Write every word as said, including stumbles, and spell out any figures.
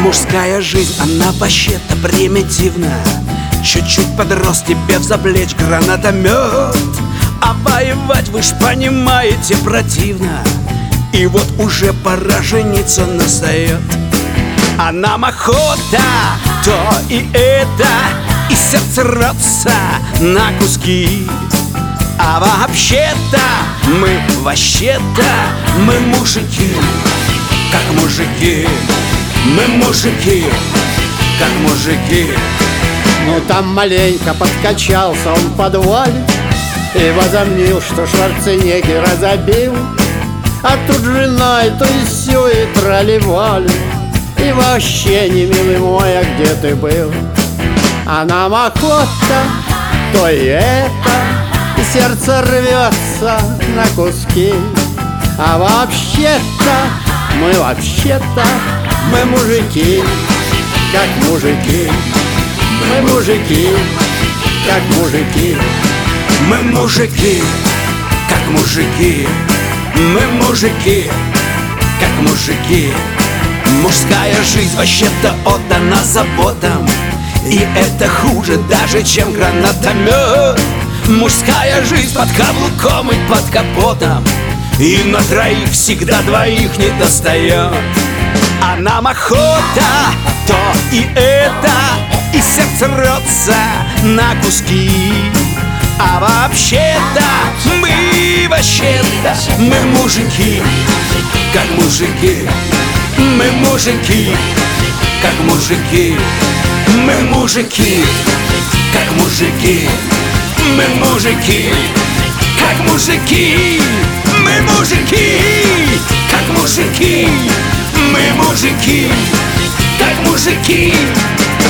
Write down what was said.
Мужская жизнь, она вообще-то примитивна. Чуть-чуть подрос, тебе взаплечь гранатомет, а воевать, вы ж понимаете, противно. И вот уже пора жениться настает. А нам охота то и это, и сердце рвется на куски. А вообще-то мы, вообще-то мы мужики, как мужики. Мы мужики, как мужики. Ну там маленько подкачался он в подвале и возомнил, что Шварценеггера забил. А тут жена и то и сё, и тролливали. И вообще, не милый мой, а где ты был? А нам охота то и это, и сердце рвется на куски. А вообще-то, мы вообще-то, мы мужики, как мужики. Мы мужики, как мужики. Мы мужики, как мужики. Мы мужики, как мужики. Мужская жизнь вообще-то отдана заботам, и это хуже даже, чем гранатомет. Мужская жизнь под каблуком и под капотом, и на троих всегда двоих не достает. А нам охота то и это, и сердце рвется на куски. А вообще-то мы, вообще-то мы мужики, как мужики. Мы мужики, как мужики. Мы мужики, как мужики. Мы мужики, как мужики. Мы мужики, как мужики. Мы мужики, как мужики.